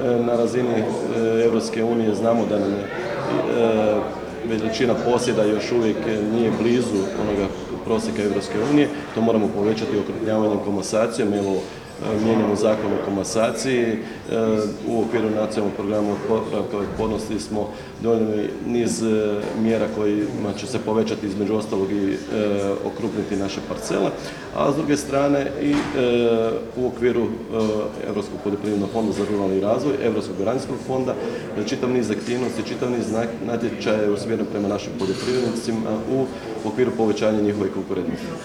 na razini Europske unije znamo da nam je veličina posjeda još uvijek nije blizu onoga prosjeka Europske unije, to moramo povećati okrupnjavanjem komasacijom. Evo, mijenjamo zakon o komasaciji, u okviru nacionalnog programa oporavka i otpornosti smo donijeli niz mjera kojima će se povećati između ostalog i okrupniti naše parcele, a s druge strane i u okviru Europskog poljoprivrednog fonda za ruralni razvoj, Europskog garancijskog fonda, čitav niz aktivnosti, čitav niz natječaja je usmjeren prema našim poljoprivrednicima u okviru povećanja njihove konkurentnosti.